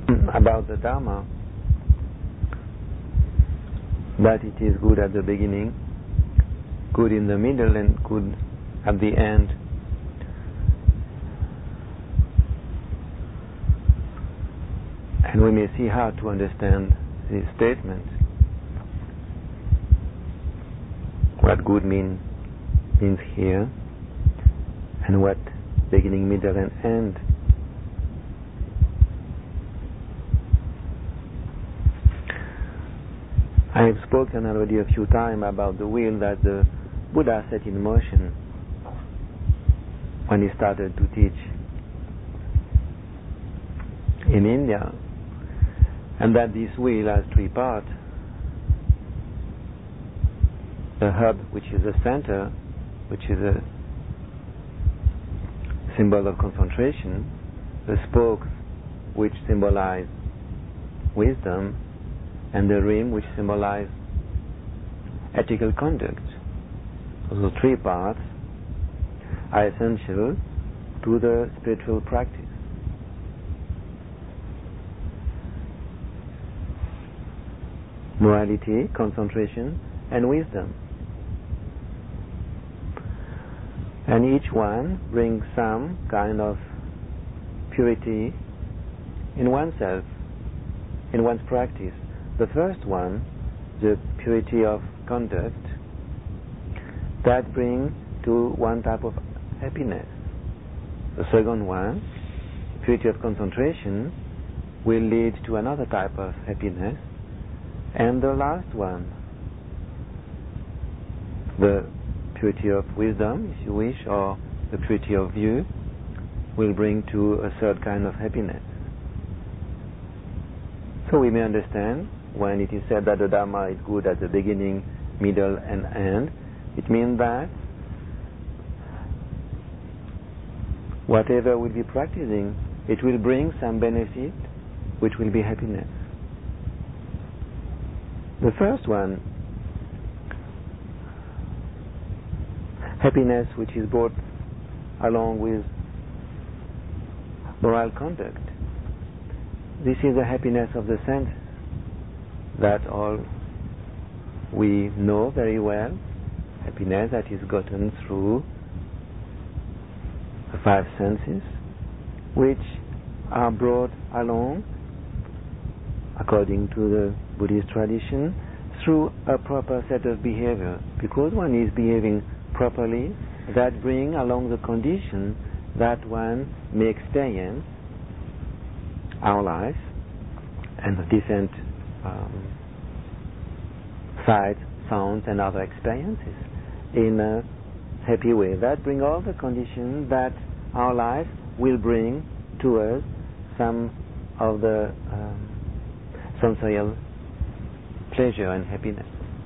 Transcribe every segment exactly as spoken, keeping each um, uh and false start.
about the Dharma, that it is good at the beginning, good in the middle, and good at the end. And we may see how to understand this statement. What good mean, means here, and what beginning, middle, and end. I have spoken already a few times about the wheel that the Buddha set in motion when he started to teach in India, and that this wheel has three parts. The hub, which is the center, which is a symbol of concentration, the spokes, which symbolize wisdom, and the rim, which symbolize ethical conduct. Those three parts are essential to the spiritual practice. Morality, concentration, and wisdom. And each one brings some kind of purity in oneself, in one's practice. The first one, the purity of conduct, that brings to one type of happiness. The second one, purity of concentration, will lead to another type of happiness. And the last one, the purity of wisdom, if you wish, or the purity of view, will bring to a third kind of happiness. So we may understand when it is said that the Dharma is good at the beginning, middle, and end, it means that whatever we'll be practicing, it will bring some benefit, which will be happiness. The first one, happiness which is brought along with moral conduct. This is the happiness of the senses, that all we know very well, happiness that is gotten through the five senses, which are brought along, according to the Buddhist tradition, through a proper set of behavior. Because one is behaving properly, that brings along the condition that one may experience our life and the different um, sights, sounds, and other experiences in a happy way. That brings all the conditions that our life will bring to us some of the um, sensorial pleasure and happiness.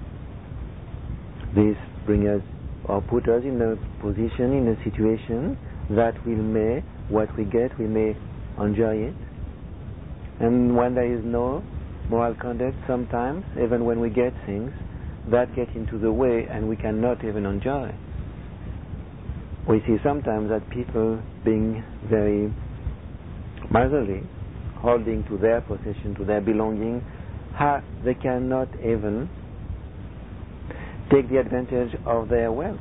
This brings us or put us in a position, in a situation that we may, what we get, we may enjoy it. And when there is no moral conduct, sometimes, even when we get things, that get into the way and we cannot even enjoy. We see sometimes that people being very miserly, holding to their possession, to their belonging, ha, they cannot even take the advantage of their wealth.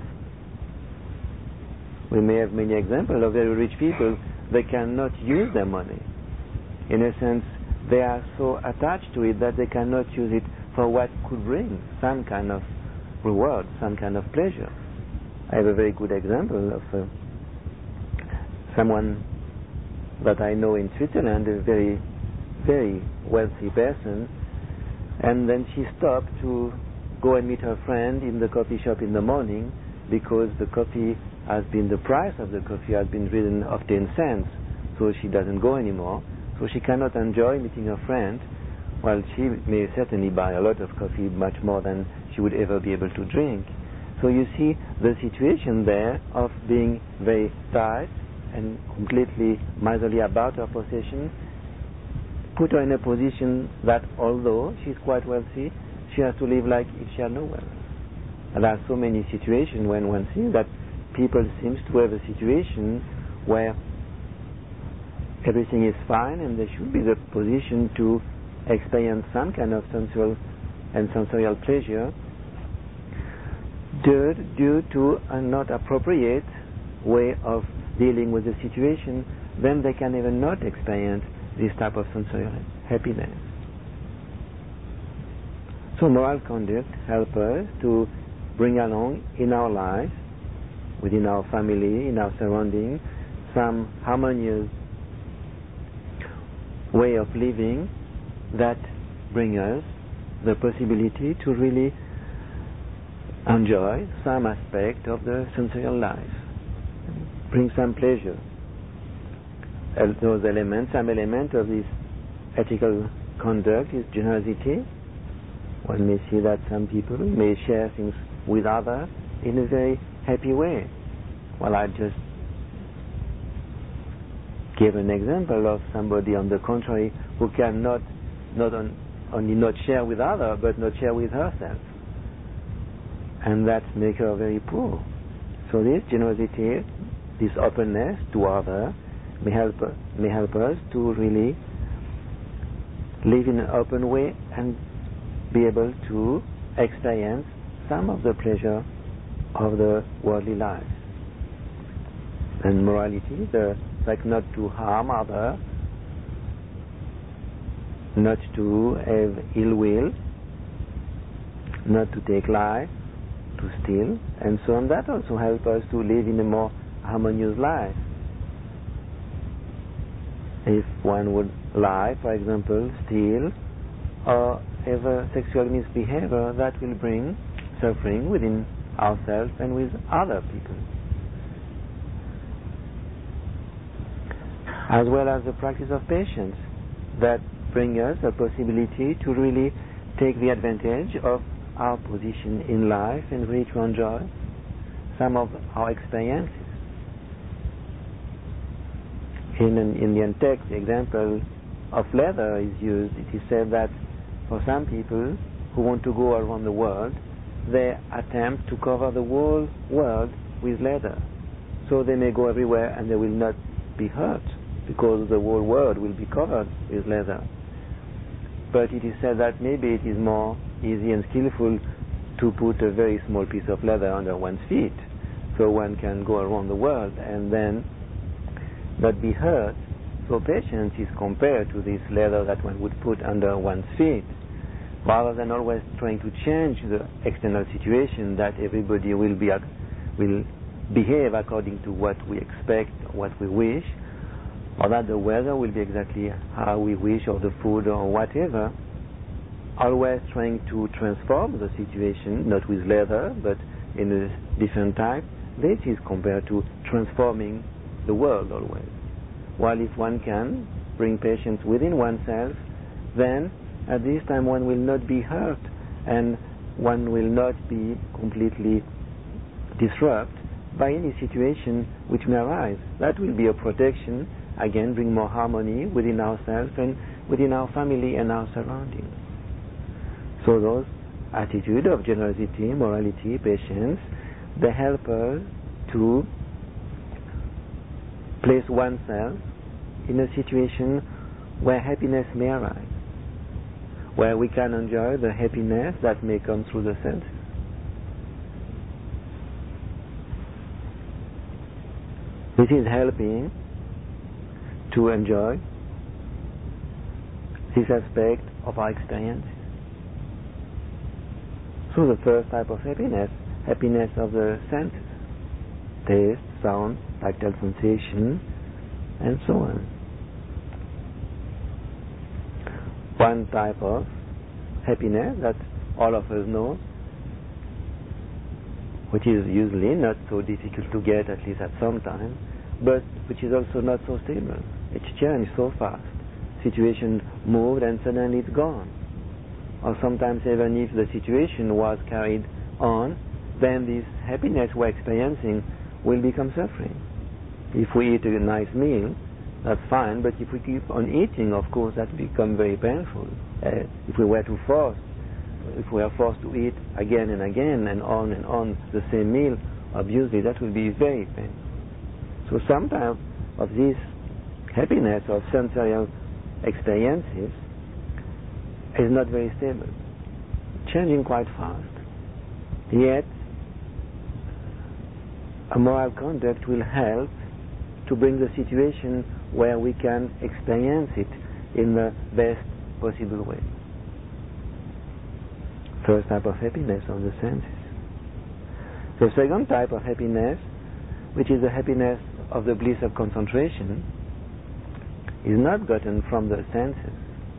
We may have many examples of very rich people, they cannot use their money. In a sense, they are so attached to it that they cannot use it for what could bring some kind of reward, some kind of pleasure. I have a very good example of uh, someone that I know in Switzerland, a very, very wealthy person, and then she stopped to go and meet her friend in the coffee shop in the morning because the coffee has been, the price of the coffee has been risen of ten cents, so she doesn't go anymore. So she cannot enjoy meeting her friend, while she may certainly buy a lot of coffee, much more than she would ever be able to drink. So you see the situation there of being very tight and completely miserly about her possession, put her in a position that although she's quite wealthy, she has to live like if she had no wealth. And there are so many situations when one sees that people seem to have a situation where everything is fine and there should be the position to experience some kind of sensual and sensorial pleasure, due, due to a not appropriate way of dealing with the situation, then they can even not experience this type of sensorial happiness. So moral conduct helps us to bring along in our life, within our family, in our surroundings, some harmonious way of living that bring us the possibility to really enjoy some aspect of the sensorial life, bring some pleasure. And those elements, some element of this ethical conduct is generosity. One may see that some people may share things with others in a very happy way. Well, I just gave an example of somebody on the contrary who cannot not on, only not share with others, but not share with herself. And that makes her very poor. So this generosity, this openness to others, may help, may help us to really live in an open way and be able to experience some of the pleasure of the worldly life. And morality, the like not to harm others, not to have ill will, not to take life, to steal, and so on. That also helps us to live in a more harmonious life. If one would lie, for example, steal, or have a sexual misbehavior, that will bring suffering within ourselves and with other people. As well as the practice of patience, that bring us a possibility to really take the advantage of our position in life and really to enjoy some of our experiences. In an Indian text, the example of leather is used. It is said that for some people who want to go around the world, they attempt to cover the whole world with leather. So they may go everywhere and they will not be hurt because the whole world will be covered with leather. But it is said that maybe it is more easy and skillful to put a very small piece of leather under one's feet, so one can go around the world and then not be hurt. So patience is compared to this leather that one would put under one's feet, rather than always trying to change the external situation that everybody will be will behave according to what we expect, what we wish, or that the weather will be exactly how we wish, or the food, or whatever. Always trying to transform the situation, not with leather, but in a different type. This is compared to transforming the world always. While if one can bring patience within oneself, then at this time one will not be hurt and one will not be completely disrupted by any situation which may arise. That will be a protection, again bring more harmony within ourselves and within our family and our surroundings. So those attitude of generosity, morality, patience, they help us to place oneself in a situation where happiness may arise, where we can enjoy the happiness that may come through the senses. This is helping to enjoy this aspect of our experience. So the first type of happiness, happiness of the senses, taste, sound, tactile sensation, and so on. One type of happiness that all of us know, which is usually not so difficult to get, at least at some time, but which is also not so stable. It changes so fast. Situation moved and suddenly it's gone. Or sometimes even if the situation was carried on, then this happiness we're experiencing will become suffering. If we eat a nice meal, that's fine, but if we keep on eating, of course, that becomes very painful. Uh, if we were to force, if we are forced to eat again and again and on and on the same meal, obviously that will be very painful. So sometimes of this happiness or sensorial experiences is not very stable, changing quite fast. Yet, a moral conduct will help to bring the situation where we can experience it in the best possible way. First type of happiness of the senses. The second type of happiness, which is the happiness of the bliss of concentration, is not gotten from the senses.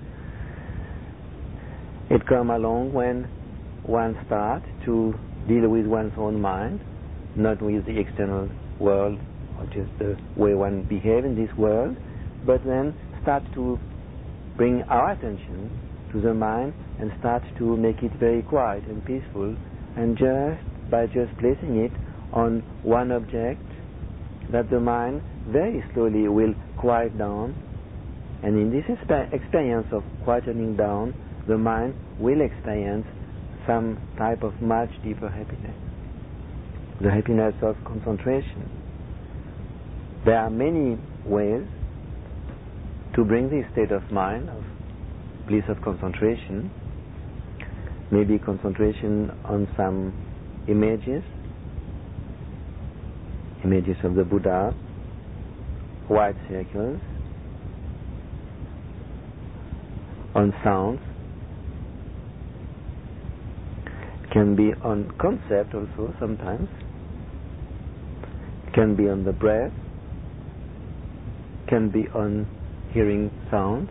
It comes along when one starts to deal with one's own mind, not with the external world or just the way one behaves in this world, but then start to bring our attention to the mind and start to make it very quiet and peaceful, and just by just placing it on one object, that the mind very slowly will quiet down, and in this experience of quietening down, the mind will experience some type of much deeper happiness, the happiness of concentration. There are many ways to bring this state of mind of bliss of concentration. Maybe concentration on some images, images of the Buddha, white circles, on sounds, can be on concept also sometimes, can be on the breath, can be on hearing sound,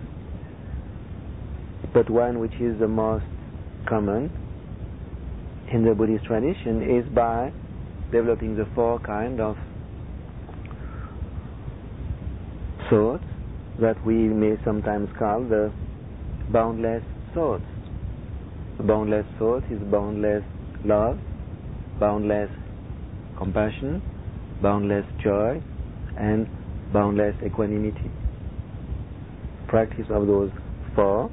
but one which is the most common in the Buddhist tradition is by developing the four kind of thoughts that we may sometimes call the boundless thoughts. Boundless thought is boundless love, boundless compassion, boundless joy, and boundless equanimity. Practice of those four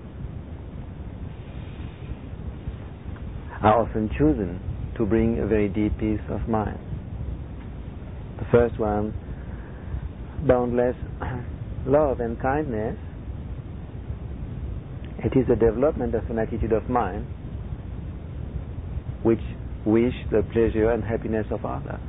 are often chosen to bring a very deep peace of mind. The first one, boundless love and kindness, it is the development of an attitude of mind which wish the pleasure and happiness of others.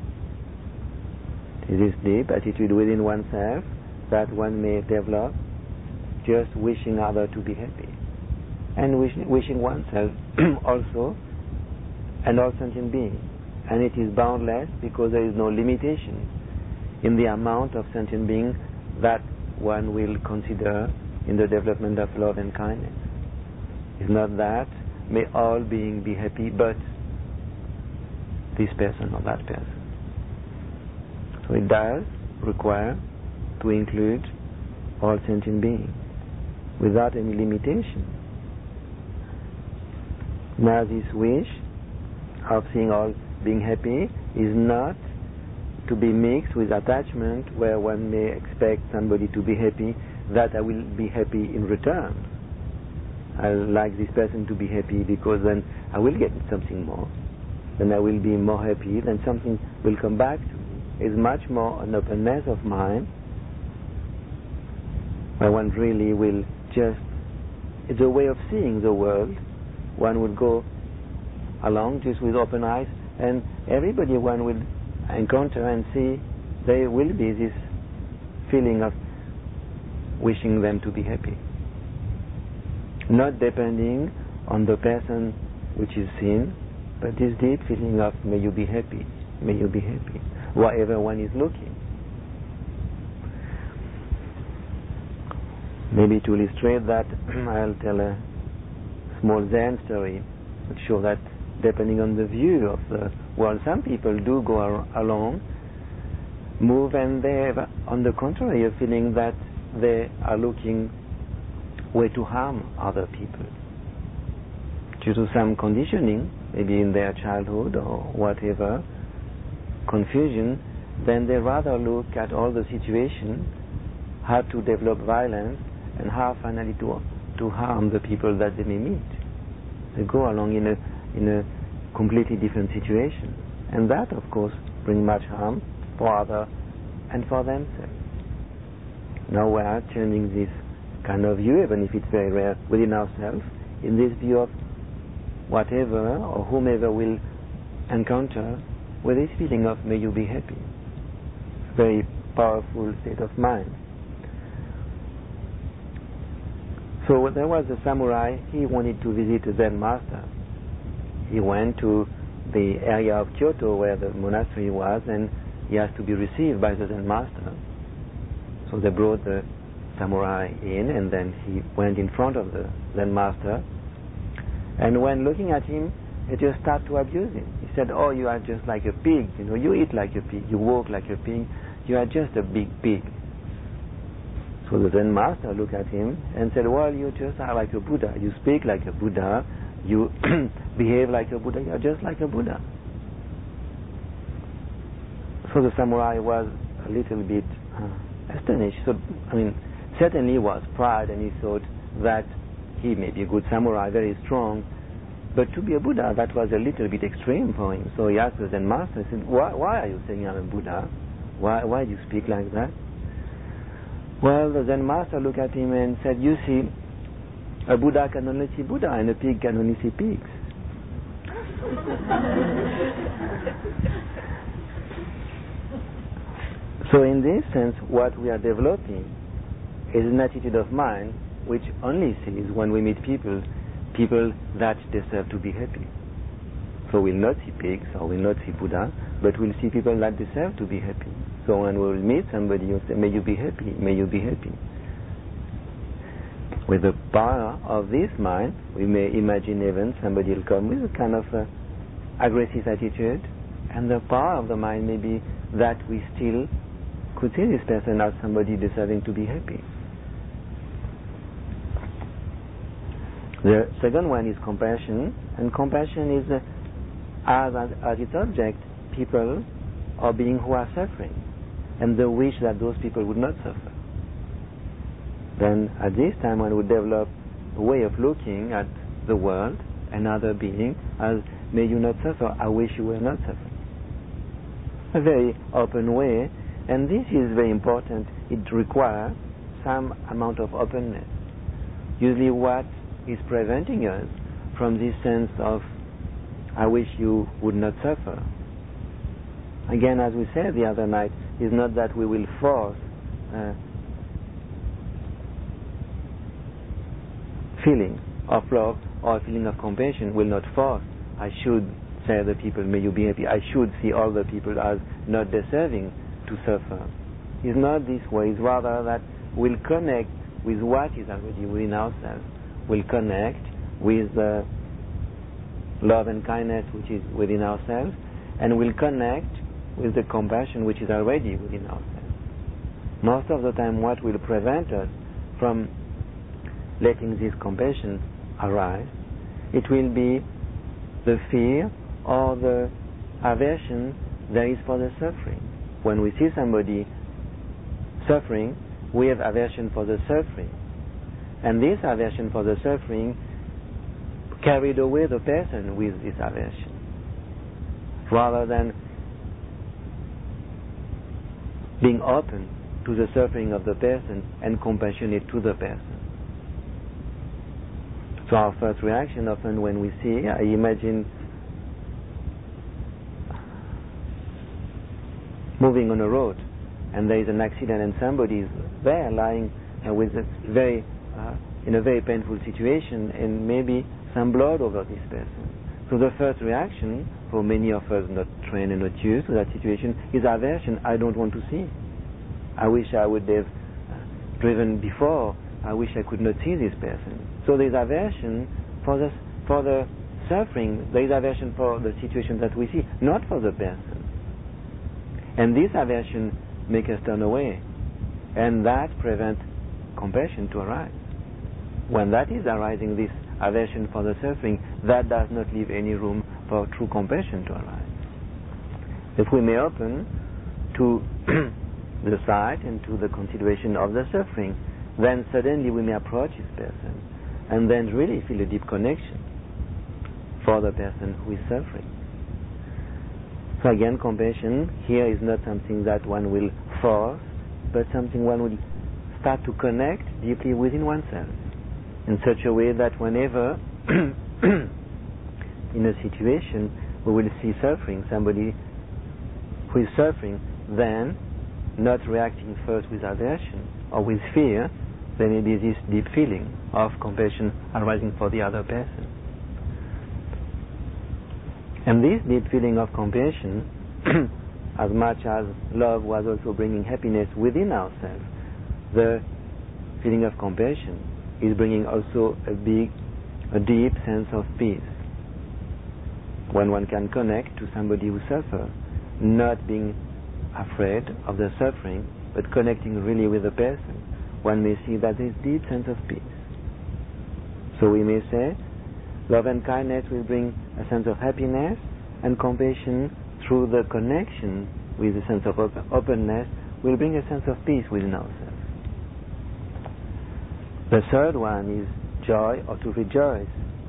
It is deep attitude within oneself that one may develop, just wishing others to be happy, and wish, wishing oneself also, and all sentient beings. And it is boundless because there is no limitation in the amount of sentient beings that one will consider in the development of love and kindness. It's not that may all beings be happy, but this person or that person. So it does require to include all sentient beings without any limitation. Now this wish of seeing all being happy is not to be mixed with attachment where one may expect somebody to be happy, that I will be happy in return. I like this person to be happy because then I will get something more. Then I will be more happy, then something will come back to me. It's much more an openness of mind where one really will just, it's a way of seeing the world. One would go along just with open eyes, and everybody one will encounter and see, there will be this feeling of wishing them to be happy, not depending on the person which is seen, but this deep feeling of may you be happy, may you be happy, wherever one is looking. Maybe to illustrate that, I'll tell a small Zen story which show that depending on the view of the world, some people do go ar- along, move, and they have, on the contrary, a feeling that they are looking way to harm other people due to some conditioning, maybe in their childhood or whatever, confusion. Then they rather look at all the situation, how to develop violence, and how finally to to harm the people that they may meet. They go along in a in a completely different situation, and that of course brings much harm for others and for themselves. Now we are turning this kind of view, even if it's very rare, within ourselves, in this view of whatever or whomever will encounter with this feeling of may you be happy. Very powerful state of mind. So there was a samurai, he wanted to visit a Zen master. He went to the area of Kyoto where the monastery was, and he has to be received by the Zen master. So they brought the samurai in, and then he went in front of the Zen master. And when looking at him, he just started to abuse him. He said, "Oh, you are just like a pig. You know, you eat like a pig, you walk like a pig. You are just a big pig." So the Zen master looked at him and said, "Well, you just are like a Buddha. You speak like a Buddha. You behave like a Buddha. You are just like a Buddha." So the samurai was a little bit uh, astonished. So, I mean, certainly was pride, and he thought that he may be a good samurai, very strong, but to be a Buddha, that was a little bit extreme for him. So he asked the Zen master, he said, why, why are you saying I'm a Buddha? Why, why do you speak like that? Well, the Zen master looked at him and said, "You see, a Buddha can only see Buddha, and a pig can only see pigs." So in this sense, what we are developing is an attitude of mind which only sees, when we meet people, people that deserve to be happy. So we'll not see pigs or we'll not see Buddha, but we'll see people that deserve to be happy. So when we'll meet somebody, we'll say, "May you be happy, may you be happy." With the power of this mind, we may imagine even somebody will come with a kind of uh, aggressive attitude, and the power of the mind may be that we still could see this person as somebody deserving to be happy. The second one is compassion, and compassion is uh, as, as its object people or beings who are suffering, and the wish that those people would not suffer. Then at this time one would develop a way of looking at the world and other beings as, "May you not suffer, I wish you were not suffering." A very open way, and this is very important. It requires some amount of openness. Usually what is preventing us from this sense of "I wish you would not suffer," again, as we said the other night, is not that we will force uh, feeling of love or feeling of compassion. Will not force. I should say the people, "May you be happy." I should see all the people as not deserving to suffer. It's not this way. It's rather that we'll connect with what is already within ourselves. We'll connect with the love and kindness which is within ourselves, and we'll connect with the compassion which is already within ourselves. Most of the time what will prevent us from letting this compassion arise, it will be the fear or the aversion there is for the suffering. When we see somebody suffering, we have aversion for the suffering. And this aversion for the suffering carried away the person with this aversion, rather than being open to the suffering of the person and compassionate to the person. So our first reaction often when we see, I imagine moving on a road and there is an accident and somebody is there lying uh, with a very uh, in a very painful situation, and maybe some blood over this person. So the first reaction for many of us not trained and not used to that situation is aversion. I don't want to see. I wish I would have uh, driven before. I wish I could not see this person. So there is aversion for the for the suffering. There is aversion for the situation that we see, not for the person. And this aversion makes us turn away, and that prevents compassion to arise. When that is arising, this aversion for the suffering, that does not leave any room for true compassion to arise. If we may open to the sight and to the consideration of the suffering, then suddenly we may approach this person and then really feel a deep connection for the person who is suffering. So again, compassion here is not something that one will force, but something one will start to connect deeply within oneself in such a way that whenever in a situation we will see suffering, somebody who is suffering, then not reacting first with aversion or with fear, there may be this deep feeling of compassion arising for the other person. And this deep feeling of compassion, as much as love was also bringing happiness within ourselves, the feeling of compassion is bringing also a big, a deep sense of peace. When one can connect to somebody who suffers, not being afraid of the suffering, but connecting really with the person, one may see that there is deep sense of peace. So we may say, love and kindness will bring a sense of happiness, and compassion through the connection with a sense of op- openness will bring a sense of peace within ourselves. The third one is joy or to rejoice.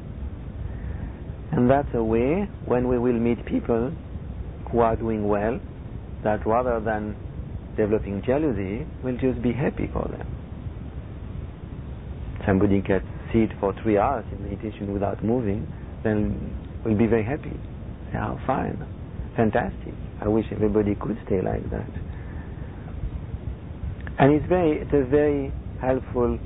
And that's a way when we will meet people who are doing well, that rather than developing jealousy, we'll just be happy for them. Somebody can sit for three hours in meditation without moving, then we'll be very happy. Say, oh, fine, fantastic. I wish everybody could stay like that. And it's very, it's a very helpful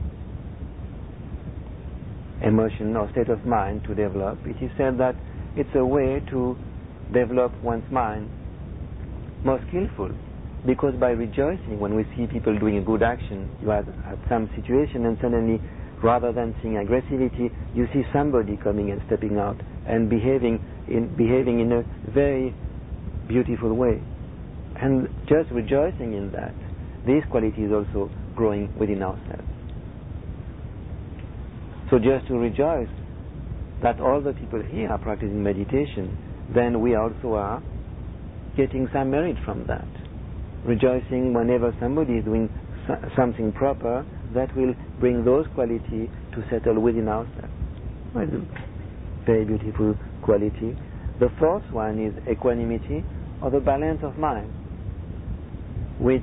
emotion or state of mind to develop. It is said that it's a way to develop one's mind more skillful, because by rejoicing, when we see people doing a good action, you are at some situation and suddenly, rather than seeing aggressivity, you see somebody coming and stepping out and behaving in behaving in a very beautiful way, and just rejoicing in that, this quality is also growing within ourselves. So just to rejoice that all the people here are practicing meditation, then we also are getting some merit from that. Rejoicing whenever somebody is doing something proper, that will bring those qualities to settle within ourselves. Well, very beautiful quality. The fourth one is equanimity, or the balance of mind, which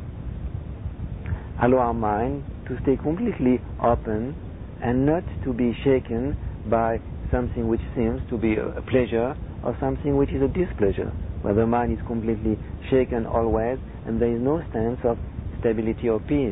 allow our mind to stay completely open and not to be shaken by something which seems to be a pleasure or something which is a displeasure, where the mind is completely shaken always and there is no sense of stability or peace.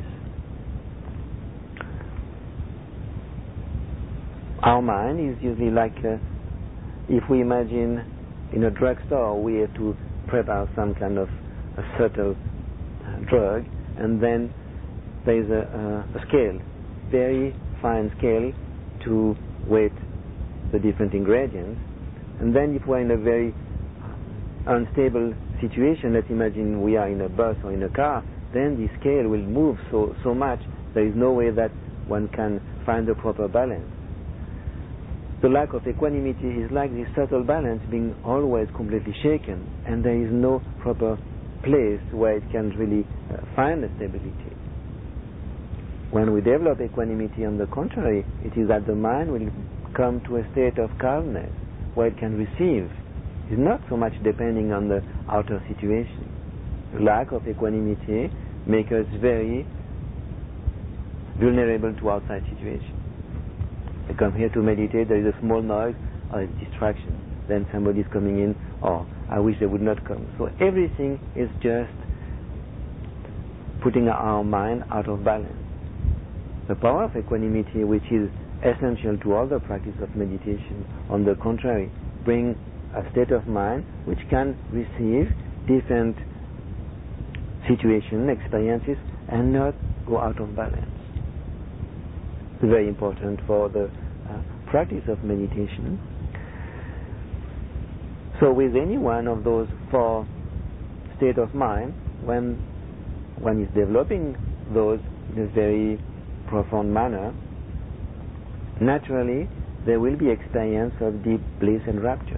Our mind is usually like, uh, if we imagine in a drugstore we have to prepare some kind of a subtle uh, drug, and then there is a, a, a scale, very fine scale to weight the different ingredients. And then if we're in a very unstable situation, let's imagine we are in a bus or in a car, then the scale will move so, so much, there is no way that one can find the proper balance. The lack of equanimity is like this subtle balance being always completely shaken, and there is no proper place where it can really uh, find a stability. When we develop equanimity, on the contrary, it is that the mind will come to a state of calmness where it can receive. It's not so much depending on the outer situation. The lack of equanimity makes us very vulnerable to outside situations. We come here to meditate, there is a small noise or a distraction. Then somebody is coming in, oh, I wish they would not come. So everything is just putting our mind out of balance. The power of equanimity, which is essential to all the practice of meditation, on the contrary, bring a state of mind which can receive different situations, experiences, and not go out of balance. It's very important for the uh, practice of meditation. So with any one of those four states of mind, when one is developing those in a very profound manner, naturally there will be experience of deep bliss and rapture.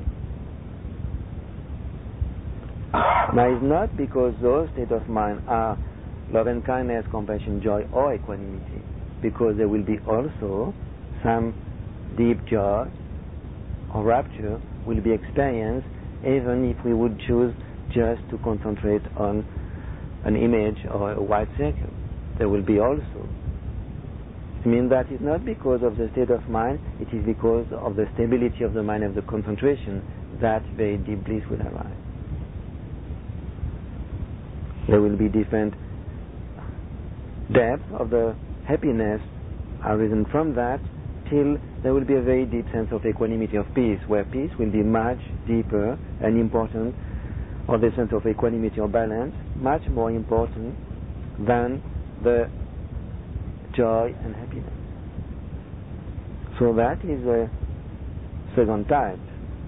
Now it's not because those states of mind are love and kindness, compassion, joy, or equanimity, because there will be also some deep joy or rapture will be experienced even if we would choose just to concentrate on an image or a white circle. there will be also. I mean, that is not because of the state of mind, it is because of the stability of the mind, of the concentration, that very deep bliss will arise. There will be different depths of the happiness arisen from that, till there will be a very deep sense of equanimity, of peace, where peace will be much deeper and important, or the sense of equanimity or balance, much more important than the joy and happiness. So that is a second type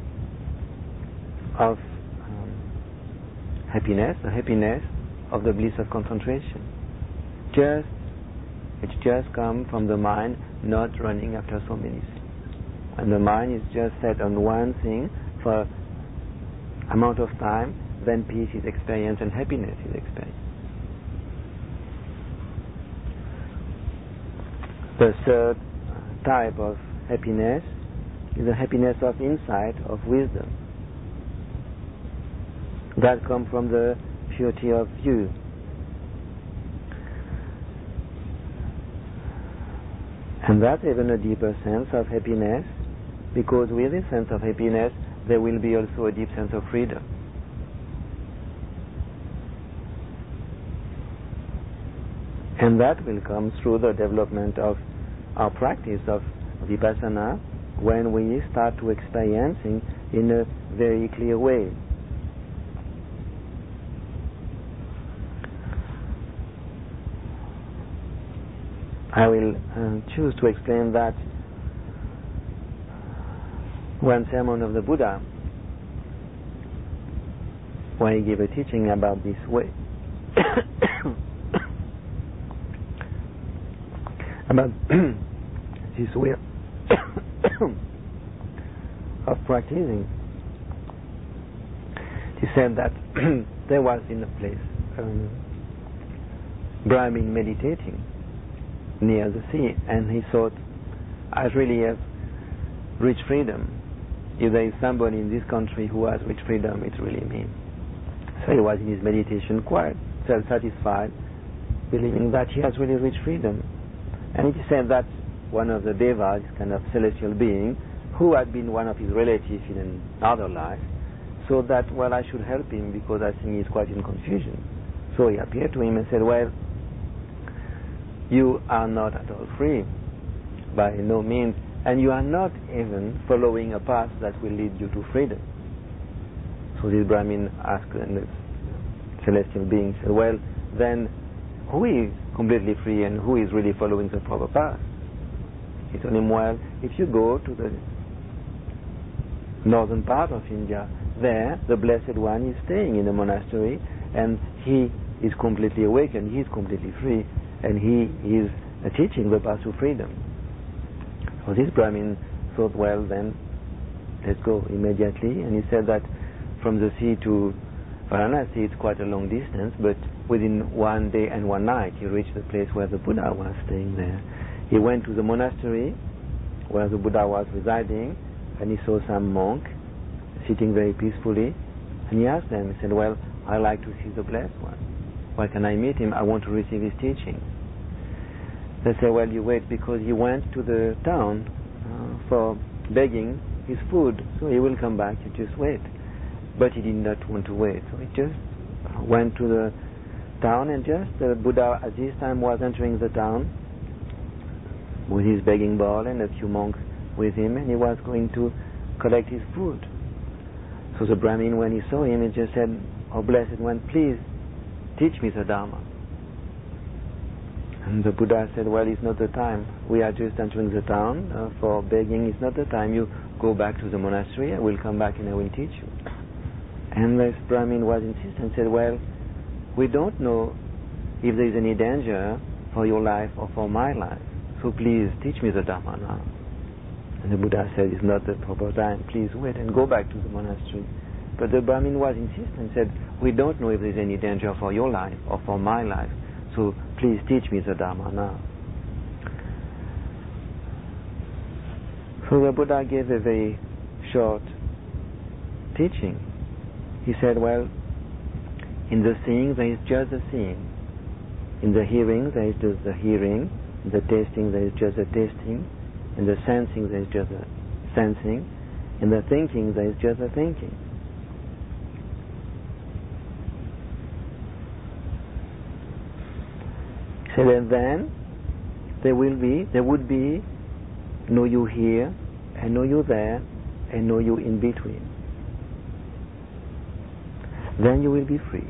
of um, happiness, the happiness of the bliss of concentration. Just, it just comes from the mind not running after so many things. And the mind is just set on one thing for amount of time, then peace is experienced and happiness is experienced. The third type of happiness is the happiness of insight, of wisdom. That comes from the purity of view. And that's even a deeper sense of happiness, because with this sense of happiness there will be also a deep sense of freedom. And that will come through the development of our practice of Vipassana, when we start to experiencing in a very clear way. I will uh, choose to explain that one sermon of the Buddha, where he gave a teaching about this way. about this way of practicing. He said that there was in a place um, Brahmin meditating near the sea, and he thought, I really have reached freedom. If there is somebody in this country who has reached freedom, it's really me. So he was in his meditation quite self-satisfied, believing that he has really reached freedom. And he said that one of the devas, kind of celestial being, who had been one of his relatives in another life, so that, well, I should help him because I think he's quite in confusion. So he appeared to him and said, well, you are not at all free, by no means, and you are not even following a path that will lead you to freedom. So this Brahmin asked, and the celestial being said, well, then who is completely free and who is really following the proper path? He told him, well, if you go to the northern part of India, there the Blessed One is staying in a monastery, and he is completely awakened, he is completely free, and he is uh, teaching the path to freedom. So this Brahmin thought, well, then let's go immediately. And he said that from the sea to Varanasi it's quite a long distance, but within one day and one night he reached the place where the Buddha was staying there. He went to the monastery where the Buddha was residing, and he saw some monk sitting very peacefully, and he asked them, he said, well, I like to see the Blessed One. Where can I meet him? I want to receive his teaching. They say, well, you wait, because he went to the town uh, for begging his food, so he will come back, you just wait. But he did not want to wait, so he just went to the town, and just the Buddha at this time was entering the town with his begging bowl and a few monks with him, and he was going to collect his food. So the Brahmin, when he saw him, he just said, oh, Blessed One, please teach me the Dharma. And the Buddha said, well, it's not the time. We are just entering the town uh, for begging. It's not the time. You go back to the monastery. I will come back and I will teach you. And this Brahmin was insistent and said, well, we don't know if there is any danger for your life or for my life. So please teach me the Dharma now. And the Buddha said, it's not the proper time. Please wait and go back to the monastery. But the Brahmin was insistent and said, we don't know if there is any danger for your life or for my life. So please teach me the Dharma now. So the Buddha gave a very short teaching. He said, well, in the seeing there is just the seeing. In the hearing, there is just the hearing. In the tasting, there is just the tasting. In the sensing, there is just the sensing. In the thinking, there is just the thinking. So that then there will be, there would be no you here, and no you there, and no you in between. Then you will be free.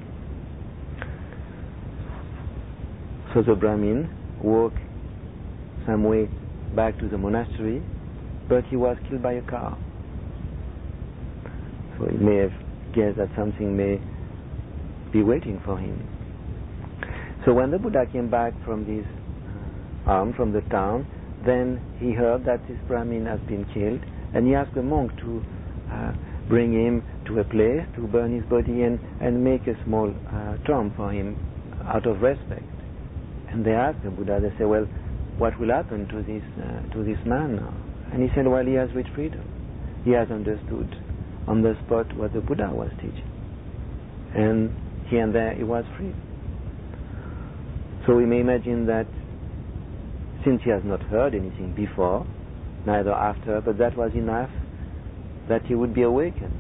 So the Brahmin walked some way back to the monastery, but he was killed by a car. So he may have guessed that something may be waiting for him. So when the Buddha came back from this arm, from the town, then he heard that this Brahmin has been killed, and he asked the monk to uh, bring him to a place to burn his body and, and make a small uh, tomb for him out of respect. And they asked the Buddha, they said, well, what will happen to this uh, to this man now? And he said, well, he has reached freedom. He has understood on the spot what the Buddha was teaching. And here and there he was free. So we may imagine that since he has not heard anything before, neither after, but that was enough that he would be awakened.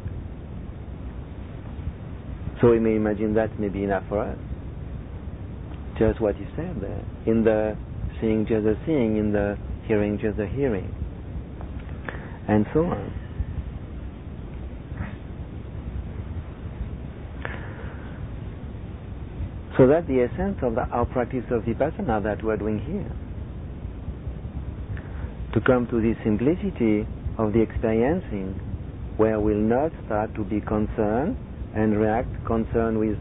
So we may imagine that may be enough for us. Just what he said there. In the seeing, just the seeing. In the hearing, just the hearing. And so on. So that's the essence of the, our practice of Vipassana that we're doing here. To come to the simplicity of the experiencing, where we'll not start to be concerned and react concerned with.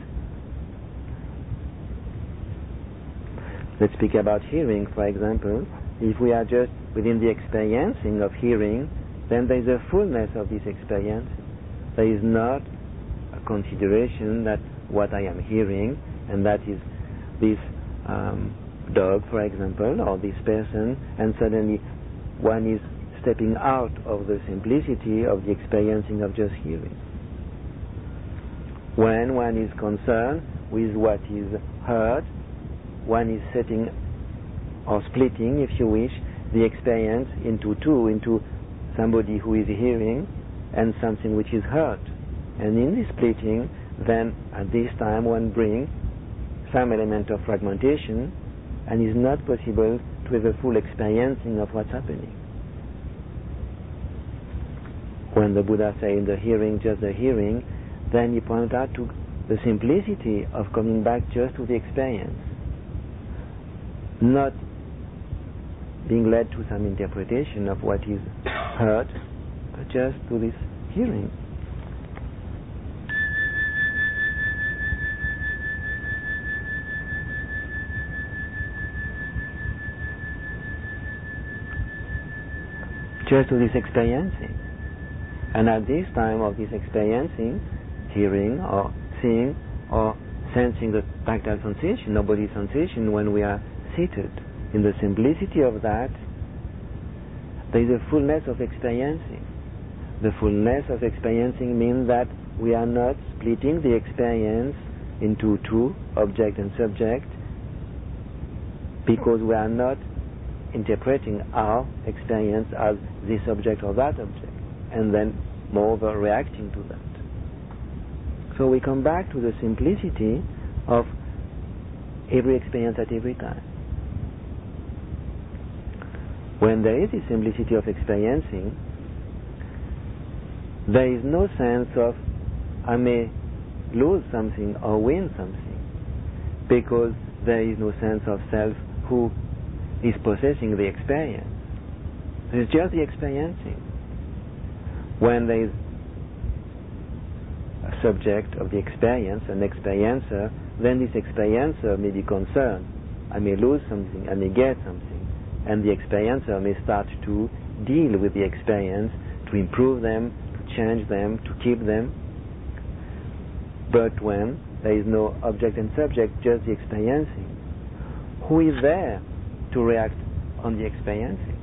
Let's speak about hearing, for example. If we are just within the experiencing of hearing, then there is a fullness of this experience. There is not a consideration that what I am hearing, and that is this um, dog, for example, or this person, and suddenly one is stepping out of the simplicity of the experiencing of just hearing. When one is concerned with what is heard, one is setting or splitting, if you wish, the experience into two, into somebody who is hearing and something which is heard. And in this splitting, then at this time one brings some element of fragmentation, and is not possible to have a full experiencing of what's happening. When the Buddha said in the hearing, just the hearing, then he pointed out to the simplicity of coming back just to the experience, not being led to some interpretation of what is heard, but just to this hearing. Just to this experiencing. And at this time of this experiencing, hearing or seeing or sensing the tactile sensation, or body sensation, when we are seated, in the simplicity of that, there is a fullness of experiencing. The fullness of experiencing means that we are not splitting the experience into two, object and subject, because we are not interpreting our experience as this object or that object, and then moreover reacting to that. So we come back to the simplicity of every experience at every time. When there is the simplicity of experiencing, there is no sense of I may lose something or win something, because there is no sense of self who is possessing the experience. It's just the experiencing. When there is a subject of the experience, an experiencer, then this experiencer may be concerned. I may lose something, I may get something, and the experiencer may start to deal with the experience, to improve them, to change them, to keep them. But when there is no object and subject, just the experiencing, who is there to react on the experiencing?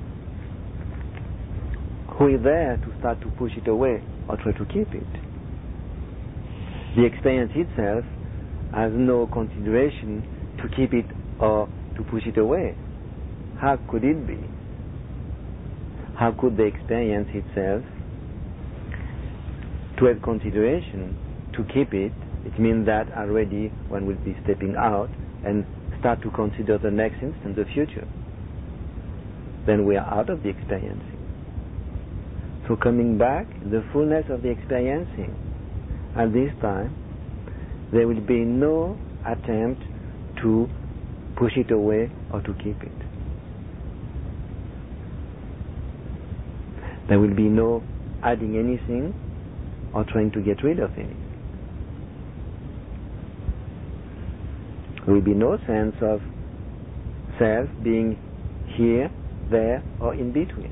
Who is there to start to push it away or try to keep it? The experience itself has no consideration to keep it or to push it away. How could it be? How could the experience itself, to have consideration, to keep it, it means that already one will be stepping out and start to consider the next instant, the future. Then we are out of the experiencing. So coming back, the fullness of the experiencing, at this time, there will be no attempt to push it away or to keep it. There will be no adding anything or trying to get rid of anything. There will be no sense of self being here, there, or in between.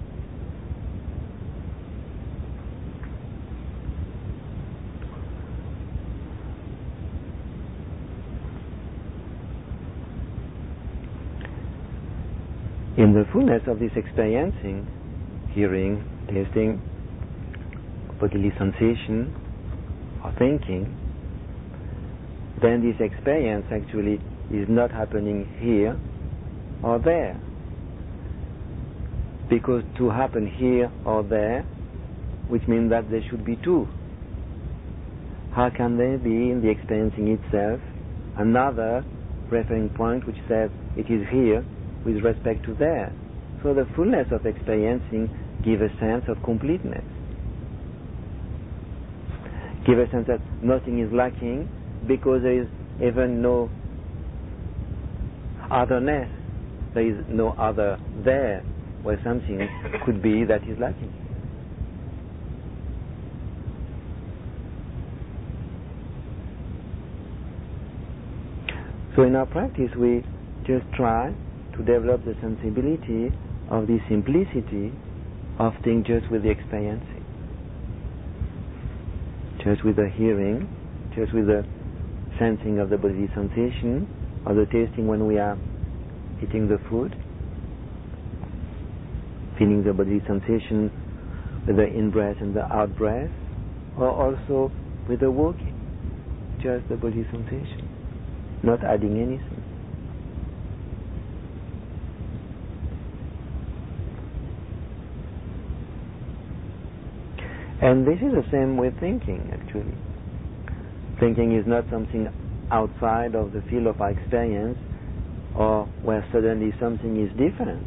In the fullness of this experiencing, hearing, tasting, bodily sensation, or thinking, then this experience actually is not happening here or there. Because to happen here or there, which means that there should be two. How can there be in the experiencing itself another referring point which says it is here with respect to there? So the fullness of experiencing gives a sense of completeness. Give a sense that nothing is lacking because there is even no otherness. There is no other there where something could be that is lacking. So in our practice we just try to develop the sensibility of the simplicity of things just with the experiencing. Just with the hearing, just with the sensing of the bodily sensation, or the tasting when we are eating the food, feeling the bodily sensation with the in-breath and the out-breath, or also with the walking, just the bodily sensation, not adding anything. And this is the same with thinking, actually. Thinking is not something outside of the field of our experience, or where suddenly something is different.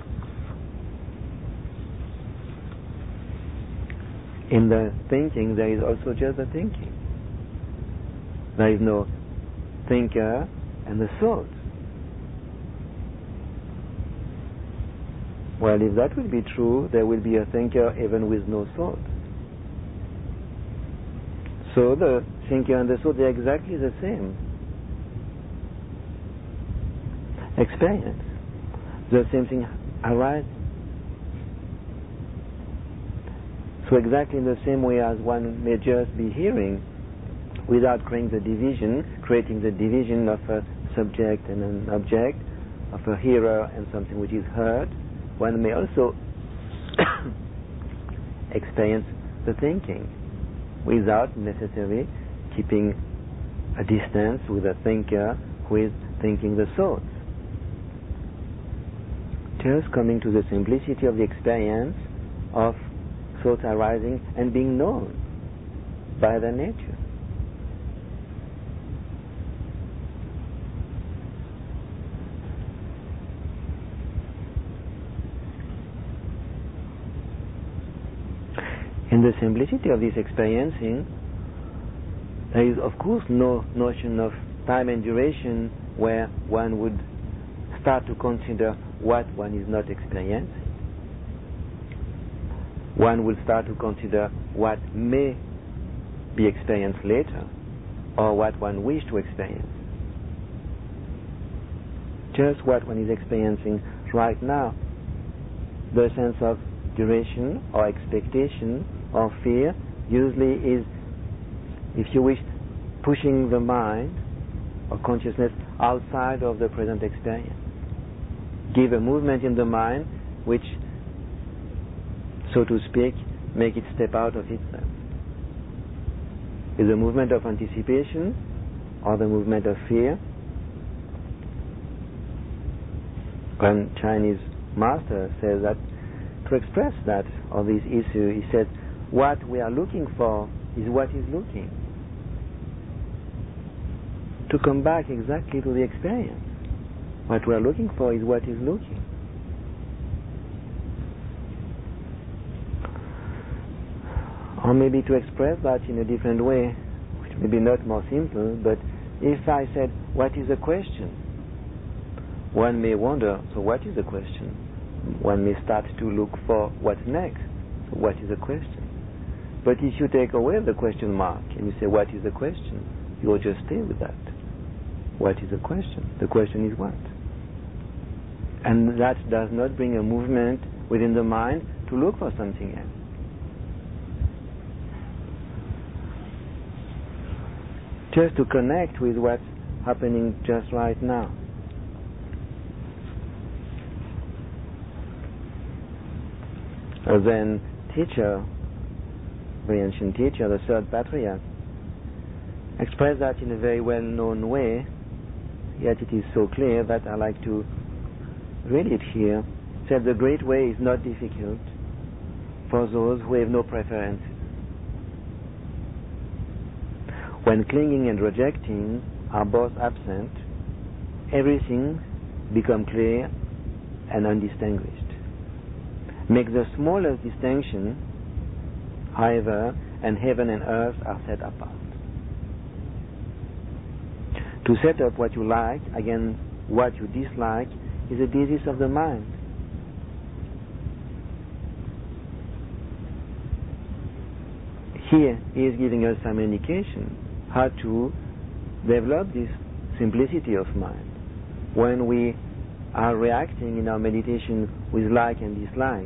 In the thinking, there is also just the thinking. There is no thinker and the thought. Well, if that will be true, there will be a thinker even with no thought. So the thinker and the thought, they are exactly the same experience. The same thing arises. So exactly in the same way as one may just be hearing without creating the division, creating the division of a subject and an object, of a hearer and something which is heard, one may also experience the thinking without necessarily keeping a distance with a thinker who is thinking the thoughts. Just coming to the simplicity of the experience of thoughts arising and being known by their nature. In the simplicity of this experiencing, there is of course no notion of time and duration where one would start to consider what one is not experiencing. One will start to consider what may be experienced later, or what one wishes to experience. Just what one is experiencing right now. The sense of duration or expectation or fear usually is, if you wish, pushing the mind or consciousness outside of the present experience. Give a movement in the mind which, so to speak, make it step out of itself. Is the movement of anticipation or the movement of fear One Chinese master says that to express that, or this issue, he said, what we are looking for is what is looking. To come back exactly to the experience. What we are looking for is what is looking. Or maybe to express that in a different way, which may be not more simple, but if I said, what is the question? One may wonder, so what is the question? One may start to look for what's next. So what is the question? But if you take away the question mark and you say, what is the question? You will just stay with that. What is the question? The question is what? And that does not bring a movement within the mind to look for something else. Just to connect with what's happening just right now. A Zen teacher, very ancient teacher, the third patriarch, expressed that in a very well-known way, yet it is so clear that I like to read it here. Said the great way is not difficult for those who have no preferences. When clinging and rejecting are both absent, everything becomes clear and undistinguished. Make the smallest distinction, however, and heaven and earth are set apart. To set up what you like against what you dislike is a disease of the mind. Here he is giving us some indication how to develop this simplicity of mind. When we are reacting in our meditation with like and dislike,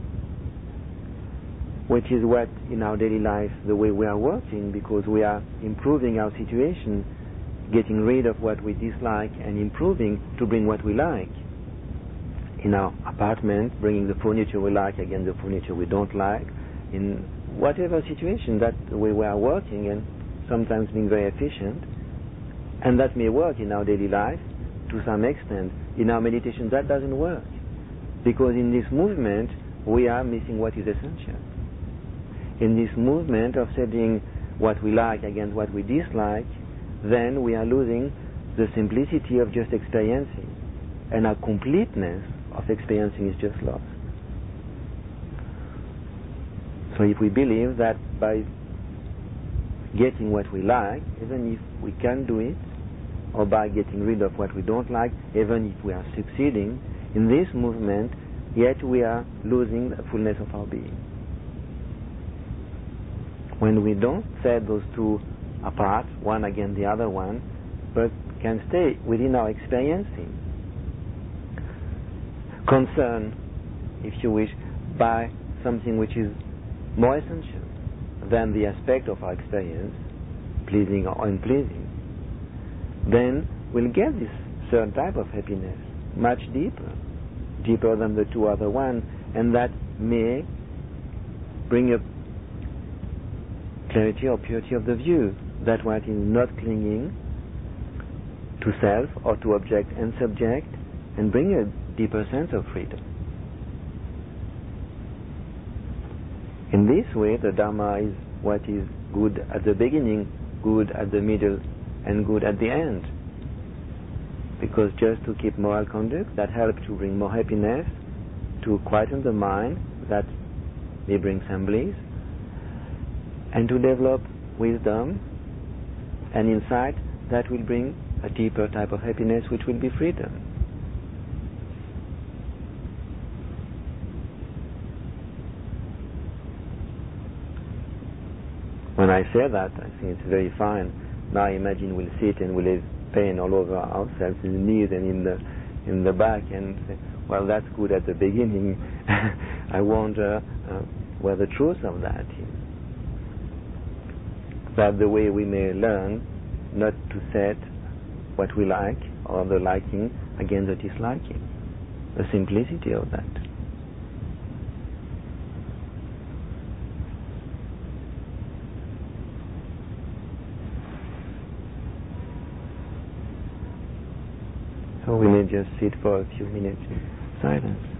which is what in our daily life, the way we are working, because we are improving our situation, getting rid of what we dislike and improving to bring what we like. In our apartment, bringing the furniture we like against the furniture we don't like. In whatever situation, that's the way we are working, and sometimes being very efficient. And that may work in our daily life to some extent. In our meditation, that doesn't work. Because in this movement, we are missing what is essential. In this movement of setting what we like against what we dislike, then we are losing the simplicity of just experiencing. And our completeness of experiencing is just lost. So if we believe that by getting what we like, even if we can do it, or by getting rid of what we don't like, even if we are succeeding in this movement, yet we are losing the fullness of our being. When we don't set those two apart, one against the other one, but can stay within our experiencing, concerned, if you wish, by something which is more essential than the aspect of our experience, pleasing or unpleasing, then we'll get this certain type of happiness, much deeper, deeper than the two other ones, and that may bring a clarity or purity of the view, that what is not clinging to self or to object and subject, and bring a deeper sense of freedom. In this way, the Dharma is what is good at the beginning, good at the middle, and good at the end. Because just to keep moral conduct, that helps to bring more happiness, to quieten the mind, that may bring some bliss, and to develop wisdom and insight, that will bring a deeper type of happiness, which will be freedom. When I say that, I think it's very fine. Now imagine we'll sit and we'll have pain all over ourselves, in the knees and in the in the back, and say, well, that's good at the beginning. I wonder uh, where the truth of that is. That the way we may learn not to set what we like or the liking against the disliking. The simplicity of that. So So we may just sit for a few minutes in silence.